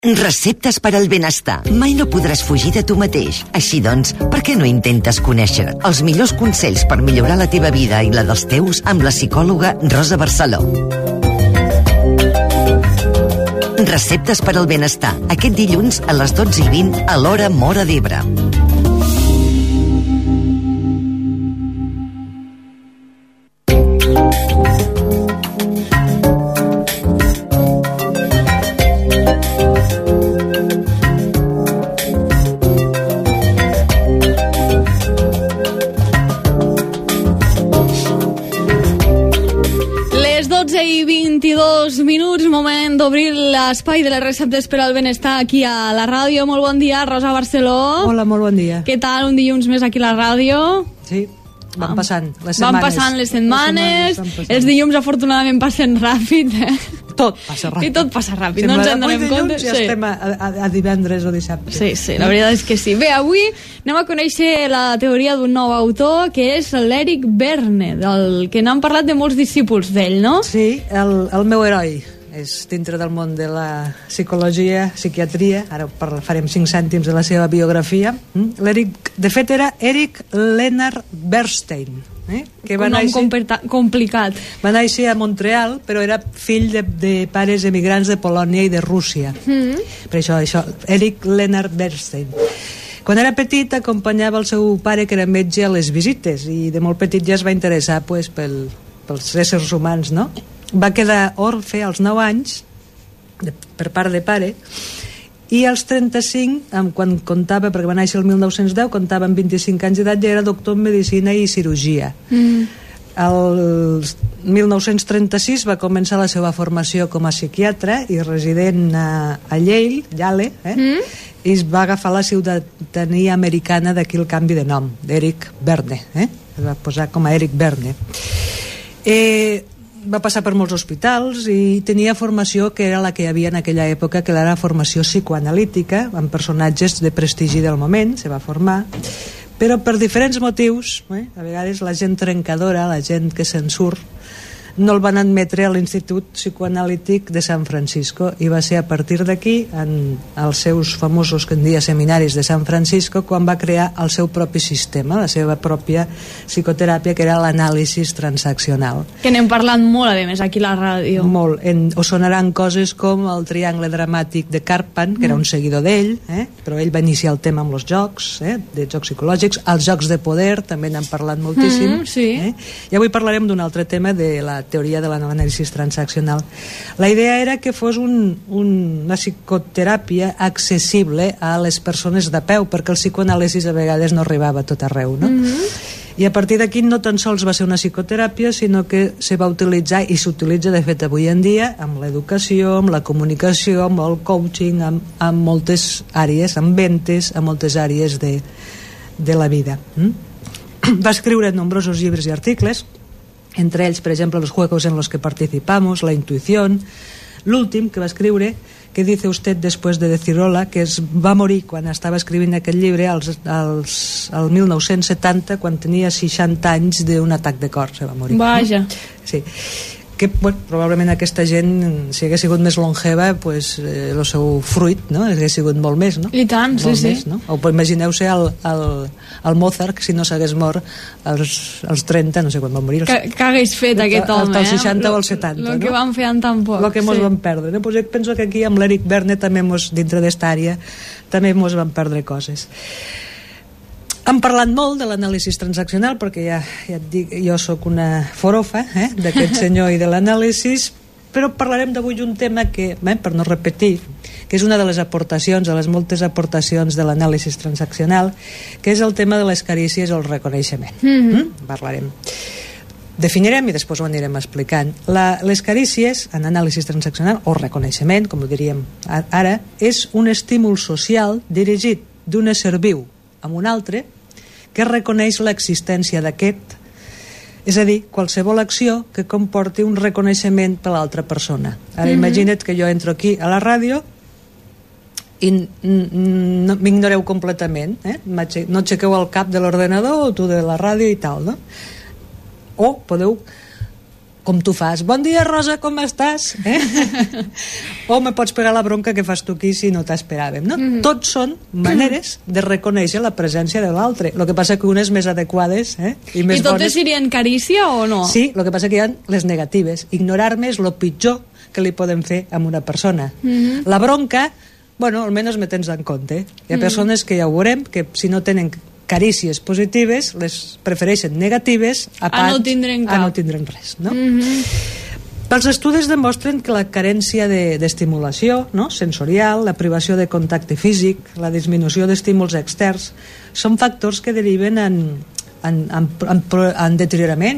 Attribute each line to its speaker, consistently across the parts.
Speaker 1: Receptes per al benestar. Mai no podràs fugir de tu mateix. Així doncs, per què no intentes conèixer els millors consells per millorar la teva vida i la dels teus amb la psicòloga Rosa Barceló? Receptes per al benestar. Aquest dilluns a les 12:20 a l'hora Móra d'Ebre.
Speaker 2: Moment d'obrir l'espai de les receptes per al benestar aquí a la ràdio. Molt bon dia, Rosa Barceló.
Speaker 3: Hola, molt bon dia.
Speaker 2: Què tal? Un dilluns més aquí a la ràdio.
Speaker 3: Sí, van passant les setmanes.
Speaker 2: Van passant les setmanes. Els dilluns afortunadament passen ràpid.
Speaker 3: Tot passa ràpid.
Speaker 2: I tot passa ràpid, no ens en donem compte.
Speaker 3: Ja estem a divendres o dissabte.
Speaker 2: Sí, la veritat és que sí. Bé, avui anem a conèixer la teoria d'un nou autor, que és l'Eric Berne, del que n'han parlat de molts discípuls d'ell, no?
Speaker 3: Sí, el meu heroi. És dintre del món de la psicologia, psiquiatria. Ara farem 5 cèntims de la seva biografia. L'Eric, de fet, era Eric Leonard Bernstein, que va
Speaker 2: néixer, complicat.
Speaker 3: Va néixer a Montreal, però era fill de pares emigrants de Polònia i de Rússia. Per això, Eric Leonard Bernstein. Quan era petit acompanyava el seu pare, que era metge, a les visites, i de molt petit ja es va interessar pels éssers humans, no? Va quedar orfe als 9 anys per part de pare, i als 35, quan comptava, perquè va néixer el 1910, comptava amb 25 anys d'edat, ja era doctor en medicina i cirurgia. El 1936 va començar la seva formació com a psiquiatre i resident a Yale, i es va agafar la ciutadania americana, d'aquí el canvi de nom, d'Eric Berne, es va posar com a Eric Berne. Va passar per molts hospitals i tenia formació que era la que hi havia en aquella època, que era formació psicoanalítica, amb personatges de prestigi del moment. Se va formar, però per diferents motius, a vegades la gent trencadora, la gent que se'n surt, no el van admetre a l'Institut Psicoanalític de San Francisco, i va ser a partir d'aquí, en els seus famosos, que en dia, seminaris de San Francisco, quan va crear el seu propi sistema, la seva pròpia psicoteràpia, que era l'anàlisi transaccional.
Speaker 2: Que n'hem parlat molt, a més, aquí a la ràdio.
Speaker 3: Molt. Us sonaran coses com el triangle dramàtic de Karpman, que era un seguidor d'ell, però ell va iniciar el tema amb els jocs, de jocs psicològics, els jocs de poder, també n'han parlat moltíssim. I avui parlarem d'un altre tema, de la teoria de l'anàlisi transaccional. La idea era que fos una psicoteràpia accessible a les persones de peu, perquè el psicoanàlisi a vegades no arribava a tot arreu, no? I a partir d'aquí no tan sols va ser una psicoteràpia, sinó que se va utilitzar, i s'utilitza de fet avui en dia, amb l'educació, amb la comunicació, amb el coaching, amb moltes àrees, amb ventes, amb moltes àrees de la vida. Va escriure nombrosos llibres i articles, entre ells, per exemple, Los juegos en los que participamos, La intuición. L'últim que va escriure, ¿Qué dice usted después de decir hola?, que va morir quan estava escrivint aquest llibre al 1970, quan tenia 60 anys d'un atac de cor. Se va morir.
Speaker 2: Vaja.
Speaker 3: Sí. Que probablement aquesta gent, si hagués sigut més longeva, el seu fruit hagués sigut molt més, no?
Speaker 2: I tant, sí.
Speaker 3: O imagineu-se el Mozart, que si no s'hagués mort als 30, no sé quan va morir,
Speaker 2: que hagués fet aquest home,
Speaker 3: als 60 o als 70,
Speaker 2: el que van fer en tan poc,
Speaker 3: el que mos van perdre. Jo penso que aquí amb l'Eric Berne també dintre d'esta àrea també mos van perdre coses. Hem parlat molt de l'anàlisi transaccional, perquè ja et dic, jo sóc una forofa d'aquest senyor i de l'anàlisi, però parlarem d'avui d'un tema que, per no repetir, que és una de les aportacions, de les moltes aportacions de l'anàlisi transaccional, que és el tema de les carícies o el reconeixement. Parlarem. Definirem i després ho anirem explicant. Les carícies, en anàlisi transaccional, o reconeixement, com ho diríem ara, és un estímul social dirigit d'un ésser viu amb un altre que reconeix l'existència d'aquest, és a dir, qualsevol acció que comporti un reconeixement per l'altra persona. Ara imagina't que jo entro aquí a la ràdio i m'ignoreu completament, no aixequeu el cap de l'ordenador o tu de la ràdio i tal, no? O podeu com tu fas, bon dia Rosa, com estàs? O me pots pegar la bronca que fas tu aquí si no t'esperàvem, no? Tots són maneres de reconèixer la presència de l'altre, el que passa que unes més adequades i més bones.
Speaker 2: I totes serien carícia o no?
Speaker 3: Sí, el que passa que hi ha les negatives. Ignorar-me és el pitjor que li podem fer a una persona. La bronca, bueno, almenys me tens en compte. Hi ha persones que ja ho veurem, que si no tenen carícies positives les prefereixen negatives a
Speaker 2: no tindre'n cap.
Speaker 3: A no tindre'n res, no? Els estudis demostren que la carència d'estimulació, no? Sensorial, la privació de contacte físic, la disminució d'estímuls externs són factors que deriven en deteriorament,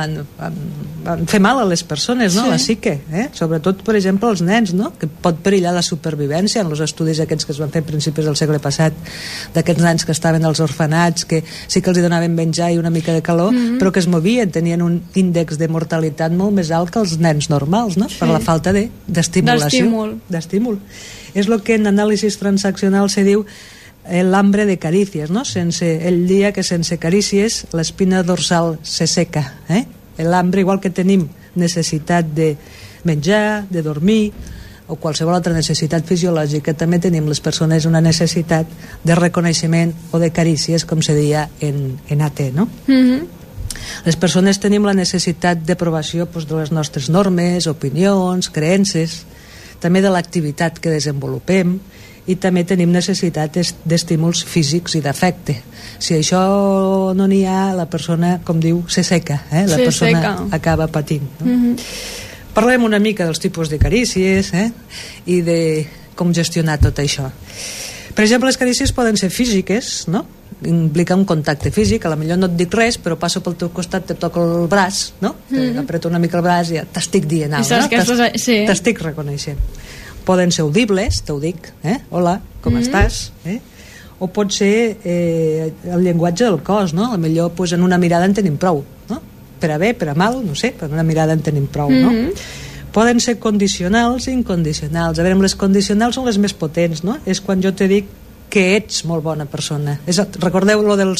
Speaker 3: en fer mal a les persones, no?
Speaker 2: Sí.
Speaker 3: La psique, sobretot, per exemple, els nens, no? Que pot perillar la supervivència en els estudis aquests que es van fer a principis del segle passat, d'aquests nens que estaven als orfenats, que sí que els donaven menjar i una mica de calor, però que es movien, tenien un índex de mortalitat molt més alt que els nens normals, no? Sí. Per la falta d'estimulació. D'estímul. És el que en anàlisis transaccional se diu l'hambre de carícies, no? El dia que sense carícies l'espina dorsal se seca. L'hambre, igual que tenim necessitat de menjar, de dormir o qualsevol altra necessitat fisiològica, també tenim les persones una necessitat de reconeixement o de carícies, com se deia en AT, no? Les persones tenim la necessitat d'aprovació de les nostres normes, opinions, creences, també de l'activitat que desenvolupem, i també tenim necessitat d'estímuls físics i d'afecte. Si això no n'hi ha, la persona, com diu, se seca, la persona acaba patint, no? Parlem una mica dels tipus de carícies i de com gestionar tot això. Per exemple, les carícies poden ser físiques, no? Implica un contacte físic, a la millor no et dic res, però passo pel teu costat, te toco el braç, no? Apreto una mica el braç i ja t'estic dient alguna cosa, t'estic reconeixent. Poden ser audibles, t'ho dic, hola, com estàs? O pot ser el llenguatge del cos, no? A millor en una mirada en tenim prou, no? Per a bé, per a mal, no sé, però en una mirada en tenim prou, no? Poden ser condicionals i incondicionals. A veure, les condicionals són les més potents, no? És quan jo te dic que ets molt bona persona. Recordeu lo del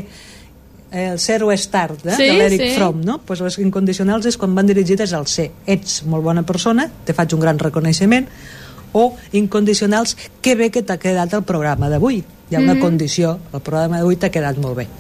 Speaker 3: el ser o estar de l'Eric Fromm, no? Pues les incondicionals és quan van dirigides al ser. Ets molt bona persona, te faig un gran reconeixement. O incondicionals, que bé que t'ha quedat el programa d'avui. Hi ha una condició, el programa d'avui t'ha quedat molt bé.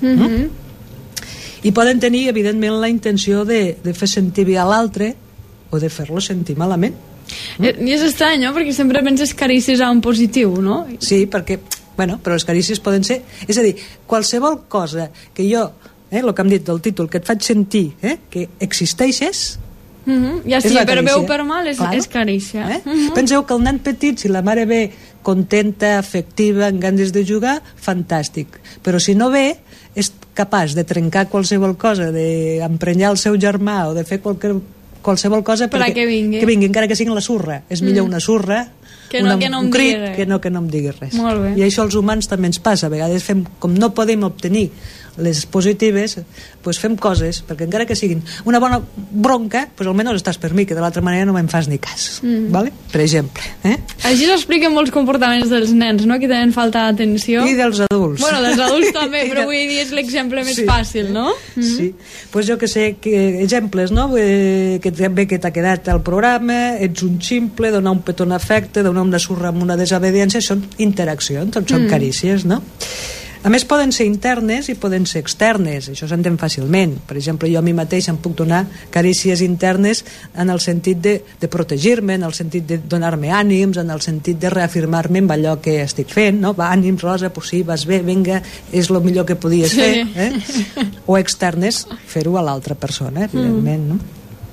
Speaker 3: I poden tenir, evidentment, la intenció de fer sentir bé a l'altre o de fer-lo sentir malament.
Speaker 2: I és estrany, no? Perquè sempre penses carícies en positiu, no?
Speaker 3: Sí, perquè però les carícies poden ser, és a dir, qualsevol cosa que jo, el que hem dit del títol, que et faig sentir que existeixes,
Speaker 2: ja sí, per bé o per mal és carícia.
Speaker 3: Penseu que el nen petit, si la mare ve contenta, afectiva, amb ganes de jugar, fantàstic, però si no ve és capaç de trencar qualsevol cosa, d'emprenyar el seu germà o de fer qualsevol cosa
Speaker 2: perquè que
Speaker 3: vingui, encara que sigui la surra. És millor una surra un crit que no em digui res. I això als humans també ens passa. A vegades fem, com no podem obtenir les positives, doncs fem coses perquè encara que siguin una bona bronca, doncs almenys estàs per mi, que de l'altra manera no me'n fas ni cas, vale? Per exemple.
Speaker 2: Així s'expliquen molts comportaments dels nens, no? Que tenen falta d'atenció.
Speaker 3: I dels adults.
Speaker 2: Bueno, dels adults també, però vull dir, és l'exemple més fàcil, no?
Speaker 3: Sí. Doncs jo que sé, exemples, no? Que també que t'ha quedat al programa, ets un ximple, donar un petó en afecte, donar una surra amb una desobediència, són interaccions, tots són carícies, no? A més, poden ser internes i poden ser externes, això s'entén fàcilment. Per exemple, jo a mi mateix em puc donar carícies internes en el sentit de protegir-me, en el sentit de donar-me ànims, en el sentit de reafirmar-me en allò que estic fent, no? Va, ànims, Rosa, pues sí, vas bé, vinga, és el millor que podies fer. O externes, fer-ho a l'altra persona, evidentment, no?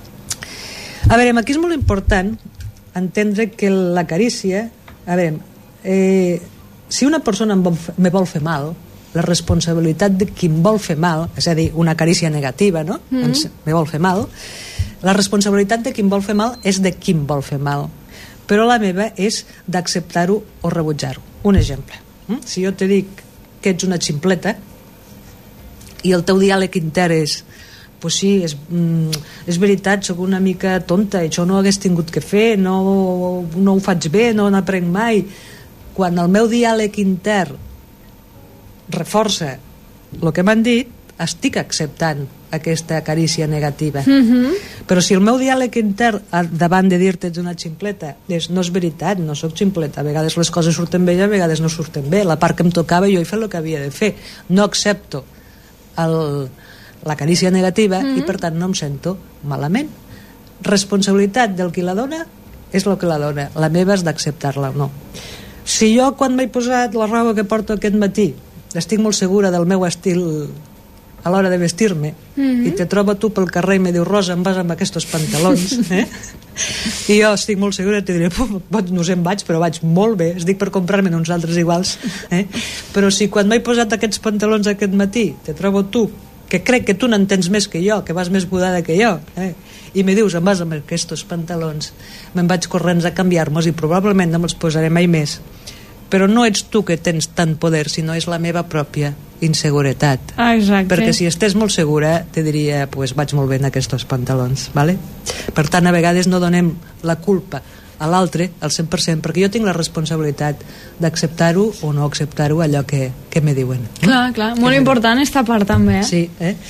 Speaker 3: A veure, aquí és molt important entendre que la carícia... A veure, si una persona me vol fer mal, la responsabilitat de qui em vol fer mal, és a dir, una carícia negativa, no? Me vol fer mal, la responsabilitat de qui em vol fer mal és de qui em vol fer mal, però la meva és d'acceptar-ho o rebutjar-ho. Un exemple, si jo te dic que ets una ximpleta i el teu diàleg intern és pues sí, és veritat, sóc una mica tonta, això no ho hagués tingut que fer, no ho faig bé, no n'aprenc mai. Quan el meu diàleg intern reforça el que m'han dit, estic acceptant aquesta carícia negativa. Però si el meu diàleg intern davant de dir-te ets una ximpleta no és veritat, no sóc ximpleta, a vegades les coses surten bé i a vegades no surten bé, la part que em tocava jo he fet el que havia de fer, no accepto la carícia negativa i per tant no em sento malament. Responsabilitat del qui la dona és el que la dona, la meva és d'acceptar-la o no. Si jo quan m'he posat la roba que porto aquest matí estic molt segura del meu estil a l'hora de vestir-me i te trobo tu pel carrer i me diu Rosa, em vas amb aquests pantalons i jo estic molt segura i te diré, no sé, em vaig, però vaig molt bé, estic per comprar-me uns altres iguals però si quan m'he posat aquests pantalons aquest matí te trobo tu, que crec que tu n'entens més que jo, que vas més budada que jo i me dius, em vas amb aquests pantalons, me'n vaig corrents a canviar-me'ls i probablement no me'ls posaré mai més, però no ets tu que tens tant poder, sinó és la meva pròpia inseguretat.
Speaker 2: Exacte.
Speaker 3: Perquè si estés molt segura te diria, pues vaig molt bé en aquests pantalons, ¿vale? Per tant, a vegades no donem la culpa a l'altre al 100%, perquè jo tinc la responsabilitat d'acceptar-ho o no acceptar-ho allò que me diuen.
Speaker 2: Clar, molt important esta part també,
Speaker 3: Sí,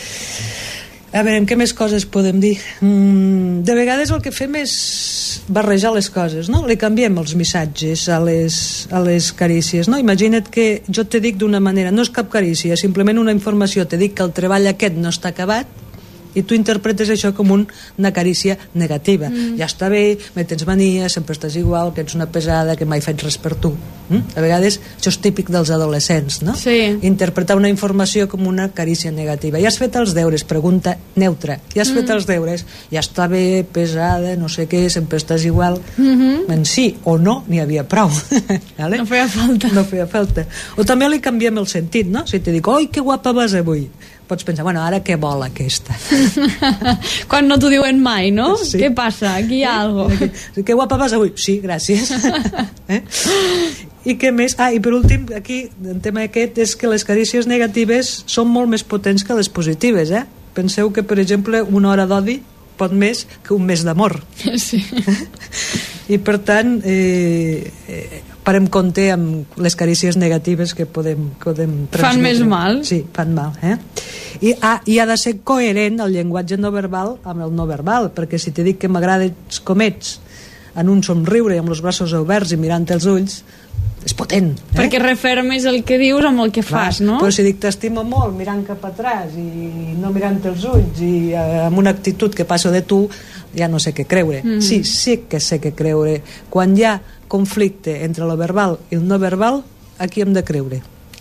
Speaker 3: A veure, què més coses podem dir? De vegades el que fem és barrejar les coses, no? Li canviem els missatges a les carícies, no? Imagina't que jo te dic d'una manera, no és cap carícia, simplement una informació, te dic que el treball aquest no està acabat i tu interpretes això com una carícia negativa. Ja està bé, me tens mania, sempre estàs igual, que ets una pesada, que mai faig res per tu. A vegades això és típic dels adolescents, no?
Speaker 2: Sí.
Speaker 3: Interpretar una informació com una carícia negativa. Ja has fet els deures? Pregunta neutra. Ja has fet els deures? Ja està bé, pesada, no sé què, sempre estàs igual. En sí o no n'hi havia prou. ¿Vale?
Speaker 2: No feia falta.
Speaker 3: No feia falta. O també li canviem el sentit, no? Si te dic, oi, que guapa vas avui, pots pensar, bueno, ara què vol aquesta?
Speaker 2: Quan no t'ho diuen mai, no?
Speaker 3: Sí.
Speaker 2: Què passa? Aquí hi ha algo.
Speaker 3: Que guapa vas avui? Sí, gràcies. I què més? I per últim, aquí, el tema aquest és que les carícies negatives són molt més potents que les positives, Penseu que, per exemple, una hora d'odi pot més que un mes d'amor.
Speaker 2: Sí.
Speaker 3: I per tant parem compte amb les carícies negatives que podem transmetre.
Speaker 2: Fan més mal.
Speaker 3: Sí, fan mal. I ha de ser coherent el llenguatge no verbal amb el no verbal, perquè si te dic que m'agrades com ets en un somriure amb els braços oberts i mirant els ulls, és potent.
Speaker 2: Perquè refermes el que dius amb el que fas, no?
Speaker 3: Però si dic t'estimo molt mirant cap atràs i no mirant els ulls i amb una actitud que passo de tu, ja no sé què creure. Sí que sé què creure. Quan hi ha conflicte entre lo verbal i el no verbal, a qui hem de creure?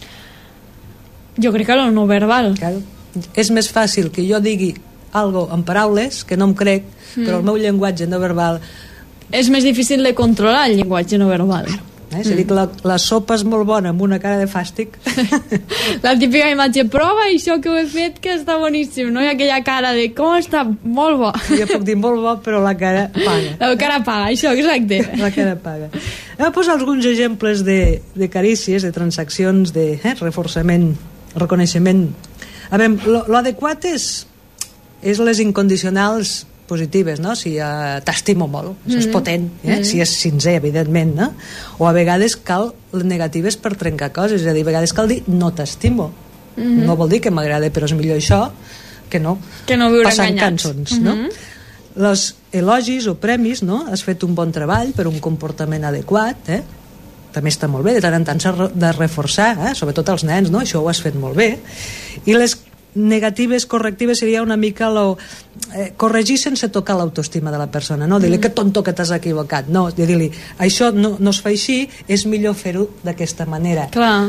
Speaker 2: Jo crec que el no verbal.
Speaker 3: Claro. És més fàcil que jo digui algo en paraules, que no em crec, però el meu llenguatge no verbal...
Speaker 2: És més difícil de controlar el llenguatge no verbal.
Speaker 3: Si dic la sopa és molt bona amb una cara de fàstic...
Speaker 2: La típica imatge, prova això que ho he fet que està boníssim, no? I aquella cara de com està, molt bo.
Speaker 3: Jo puc dir molt bo, però la cara paga.
Speaker 2: La cara paga, això, exacte.
Speaker 3: La cara paga. Hem de posar alguns exemples de carícies, de transaccions, de reforçament, reconeixement. A veure, l'adequat és les incondicionals positives, no? Si t'estimo molt, això és potent, si és sincer, evidentment, no? O a vegades cal les negatives per trencar coses, és a dir, a vegades cal dir no t'estimo, no vol dir que m'agrada, però és millor això que no
Speaker 2: viure
Speaker 3: passant
Speaker 2: enganyats.
Speaker 3: cançons, no? Els elogis o premis, no? Has fet un bon treball per un comportament adequat, també està molt bé, de tant en tant s'ha de reforçar, sobretot els nens, no? Això ho has fet molt bé. I les negatives, correctives, seria una mica corregir sense tocar l'autoestima de la persona, no dir-li que tonto que t'has equivocat, no, dir-li això no es fa així, és millor fer-ho d'aquesta manera.
Speaker 2: Clar.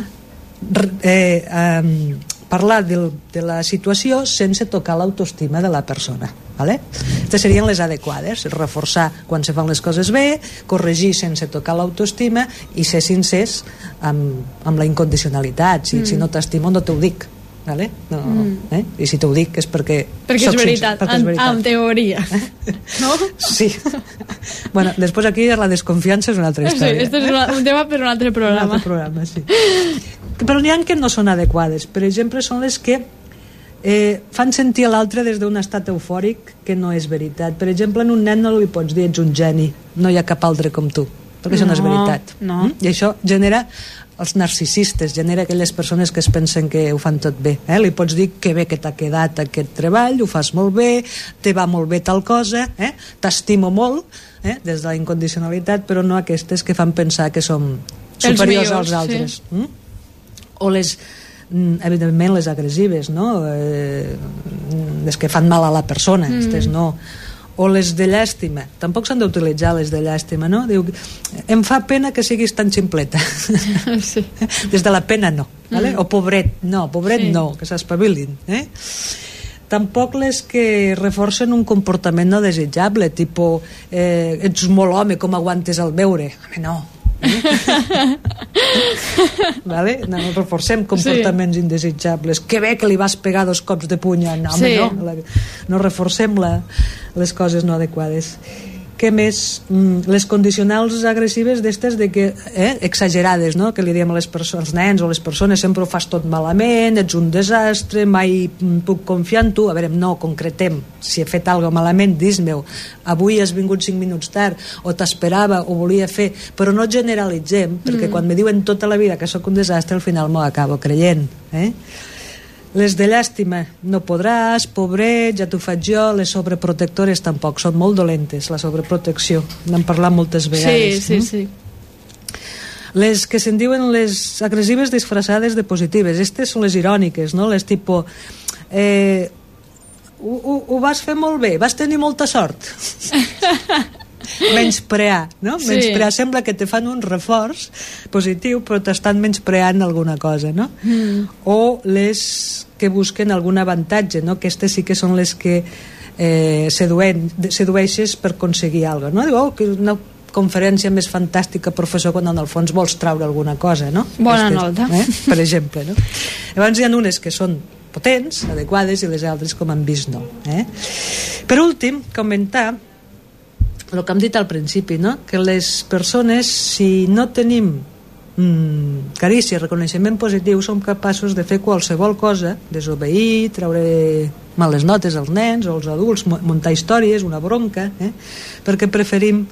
Speaker 3: Parlar de la situació sense tocar l'autoestima de la persona, ¿vale? Aquestes serien les adequades, reforçar quan se fan les coses bé, corregir sense tocar l'autoestima i ser sincers amb la incondicionalitat. Si no t'estimo no t'ho dic, ¿vale? No, i si t'ho dic és perquè
Speaker 2: és veritat, en teoria, no?
Speaker 3: Sí. Bueno, després aquí la desconfiança és una altra història.
Speaker 2: Sí, este és un tema per un altre programa.
Speaker 3: Un altre programa, sí. Però n'hi ha que no són adequades. Per exemple, són les que fan sentir a l'altre des d'un estat eufòric que no és veritat. Per exemple, en un nen no li pots dir ets un geni, no hi ha cap altre com tu. perquè això no és veritat.
Speaker 2: No.
Speaker 3: I això genera els narcisistes, genera aquelles persones que es pensen que ho fan tot bé. Li pots dir que bé que t'ha quedat aquest treball, ho fas molt bé, te va molt bé tal cosa, t'estimo molt, des de la incondicionalitat, però no aquestes que fan pensar que som superiors als altres. Sí. O les, evidentment, les agressives, no? Les que fan mal a la persona, aquestes no. O les de llàstima, tampoc s'han d'utilitzar les de llàstima, no? Diu, em fa pena que siguis tan ximpleta. Sí. Des de la pena no, vale? O pobret no, sí. No, que s'espavilin. Tampoc les que reforcen un comportament no desitjable, tipus ets molt home, com aguantes el beure? Home, no. Vale? No reforcem comportaments indesitjables. Que bé que li vas pegar 2 cops de puny. No, home, no reforcem les coses no adequades. Què més? Les condicionals agressives d'estes de que, exagerades, no? Que li diem als nens o a les persones, sempre ho fas tot malament, ets un desastre, mai puc confiar en tu. A veure, no, concretem. Si he fet alguna cosa malament, dis-me-ho. Avui has vingut 5 minuts tard, o t'esperava, o volia fer, però no generalitzem, perquè quan me diuen tota la vida que sóc un desastre, al final m'ho acabo creient. Les de llàstima, no podràs, pobret, ja t'ho faig jo. Les sobreprotectores tampoc, són molt dolentes, la sobreprotecció, n'hem parlat moltes vegades.
Speaker 2: Sí.
Speaker 3: Les que se'n diuen les agressives disfressades de positives, aquestes són les iròniques, no? Les tipus ho vas fer molt bé, vas tenir molta sort. Menysprear, no? Sí. Menysprear, sembla que te fan un reforç positiu, però t'estan menyspreant alguna cosa, no? O les que busquen algun avantatge, no? Aquestes sí que són les que sedueixes per aconseguir alguna cosa, no? Diu, que una conferència més fantàstica, professor, quan en el fons vols traure alguna cosa, no?
Speaker 2: Bona nota.
Speaker 3: Per exemple, no? Llavors hi ha unes que són potents, adequades, i les altres, com hem vist, no. Per últim, comentar el que hem dit al principi, no? Que les persones, si no tenim carícia, reconeixement positiu, som capaços de fer qualsevol cosa, desobeir, treure males notes als nens o als adults, muntar històries, una bronca, perquè preferim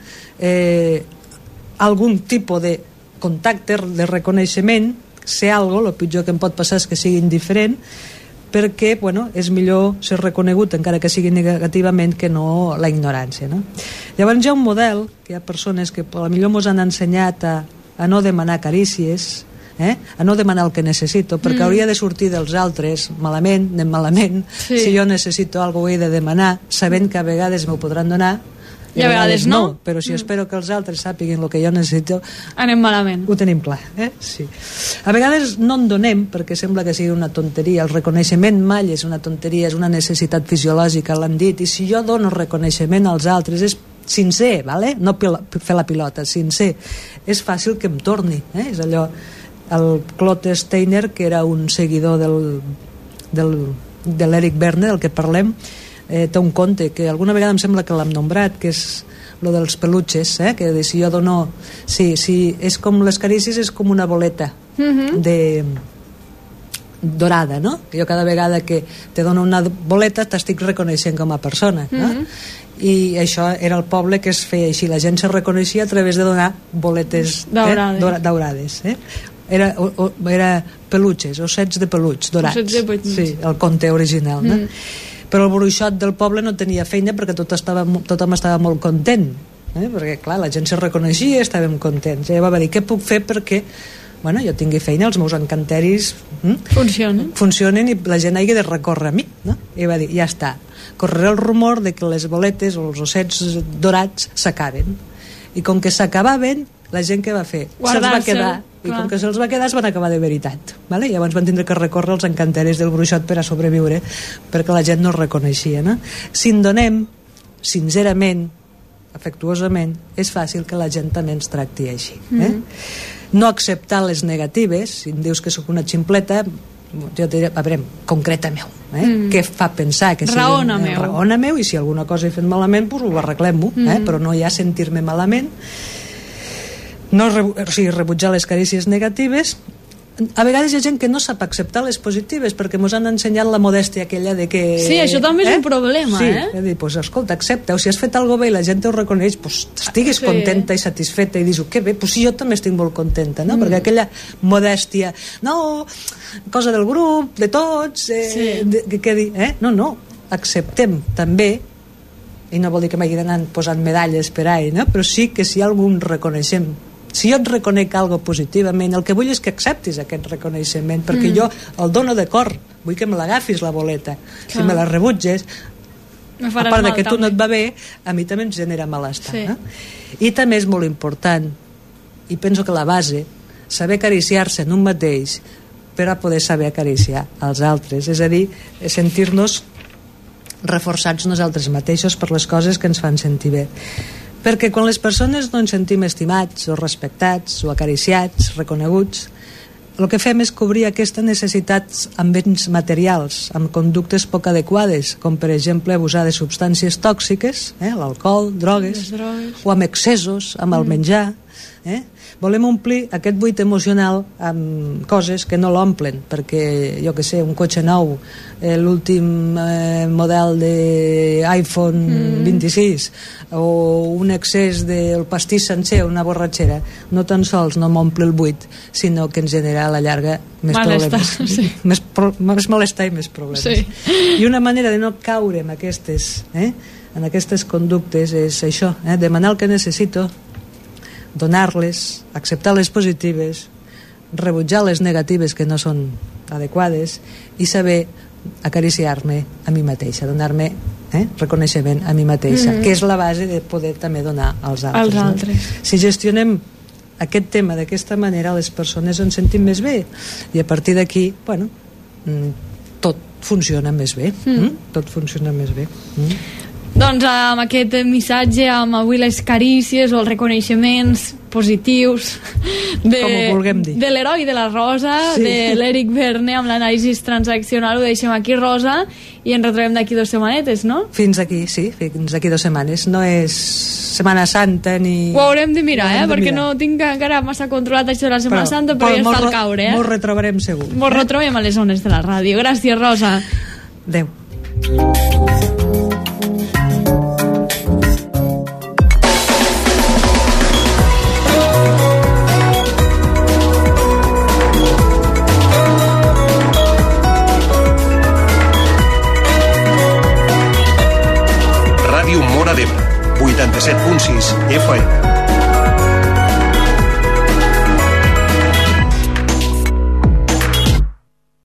Speaker 3: algun tipus de contacte, de reconeixement, ser algo, el pitjor que em pot passar és que sigui indiferent, perquè és millor ser reconegut, encara que sigui negativament, que no la ignorància, no? Llavors hi ha un model, que hi ha persones que potser ens han ensenyat a no demanar carícies, a no demanar el que necessito, perquè hauria de sortir dels altres malament, anem malament. Si jo necessito alguna cosa ho he de demanar, sabent que a vegades m'ho podran donar,
Speaker 2: i a vegades no,
Speaker 3: però si espero que els altres sàpiguen el que jo necessito,
Speaker 2: anem malament.
Speaker 3: Ho tenim clar, sí. A vegades no en donem perquè sembla que sigui una tonteria. El reconeixement mai és una tonteria, és una necessitat fisiològica, l'han dit, i si jo dono reconeixement als altres és sincer, vale? No fer la pilota, sincer, és fàcil que em torni, és allò. El Claude Steiner, que era un seguidor de l'Eric Berne, del que parlem, té un conte que alguna vegada em sembla que l'hem nombrat, que és lo dels peluches, que si jo dono... Sí, és com les carícies, és com una boleta dorada, no? Jo cada vegada que te dono una boleta t'estic reconeixent com a persona, no? I això era el poble que es feia així, la gent se reconeixia a través de donar boletes daurades. Era peluches, ossets de peluts dorats. Sí, el conte original, no? Però el bruixot del poble no tenia feina perquè tothom estava molt content, perquè clar, la gent se reconeixia i estàvem contents. I va dir, què puc fer perquè jo tingui feina, els meus encanteris funcionen i la gent hagi de recórrer a mi, no? I va dir, ja està, correrà el rumor de que les boletes o els ossets dorats s'acaben, i com que s'acabaven, la gent què va fer? Se'ls va quedar, i com que se'ls va quedar es van acabar de veritat, vale? I llavors van tindre que recórrer els encanteris del bruixot per a sobreviure, perquè la gent no es reconeixia, no? Si en donem sincerament, afectuosament, és fàcil que la gent també ens tracti així, no acceptar les negatives. Si em dius que sóc una ximpleta, jo et diré, a veure, concreta-meu, què fa pensar que raona-meu, i si alguna cosa he fet malament, doncs ho arreglem-ho, però no hi ha sentir-me malament. No, o sigui, rebutjar les carícies negatives a vegades hi ha gent que no sap acceptar les positives perquè ens han ensenyat la modèstia aquella de que...
Speaker 2: Sí, això també és un problema,
Speaker 3: sí, dir, pues, escolta, accepta, o si has fet alguna cosa bé i la gent ho reconeix, pues, estiguis contenta i satisfeta i dius, que bé, pues sí, jo també estic molt contenta, no? Perquè aquella modèstia, no, cosa del grup, de tots, que dir, no, acceptem també, i no vol dir que m'hagin anat posant medalles per ahí, no? Però sí que si algun reconeixem, si jo et reconec algo positivament, el que vull és que acceptis aquest reconeixement, perquè jo el dono de cor, vull que me l'agafis la boleta. Si me la rebutges, a part de que tu no et va bé, a mi també em genera malestar, no? I també és molt important, i penso que la base, saber acariciar-se en un mateix per a poder saber acariciar els altres, és a dir, sentir-nos reforçats nosaltres mateixos per les coses que ens fan sentir bé. Perquè quan les persones no ens sentim estimats o respectats o acariciats, reconeguts, el que fem és cobrir aquestes necessitats amb béns materials, amb conductes poc adequades, com per exemple abusar de substàncies tòxiques, l'alcohol, drogues, o amb excessos, amb el menjar. Volem omplir aquest buit emocional amb coses que no l'omplen, perquè, jo que sé, un cotxe nou, l'últim model d'iPhone 26, o un excés del pastís sencer, una borratxera, no tan sols no m'omple el buit, sinó que ens genera a la llarga més problemes. Sí. Més malestar i més problemes. Sí. I una manera de no caure en aquestes conductes és això, demanar el que necessito, donar-les, acceptar les positives, rebutjar les negatives que no són adequades i saber acariciar-me a mi mateixa, donar-me reconeixement a mi mateixa, que és la base de poder també donar als altres. No? Si gestionem aquest tema d'aquesta manera, les persones ens sentim més bé i a partir d'aquí, bueno, tot funciona més bé. Tot funciona més bé.
Speaker 2: Doncs amb aquest missatge, amb avui les carícies o els reconeixements positius de l'heroi de la Rosa, de l'Eric Berne, amb l'anàlisi transaccional, ho deixem aquí, Rosa, i ens retrobem d'aquí 2 setmanetes, no?
Speaker 3: Fins aquí, sí, fins d'aquí 2 setmanes. No és Setmana Santa ni...
Speaker 2: Ho haurem de mirar, perquè no tinc encara massa controlat això de la Setmana Santa, però ja està al caure.
Speaker 3: Mos retrobarem segur.
Speaker 2: Mos retrobem a les zones de la ràdio. Gràcies, Rosa.
Speaker 3: Adéu.
Speaker 4: Ràdio Móra d'Ebre, 87.6 FM.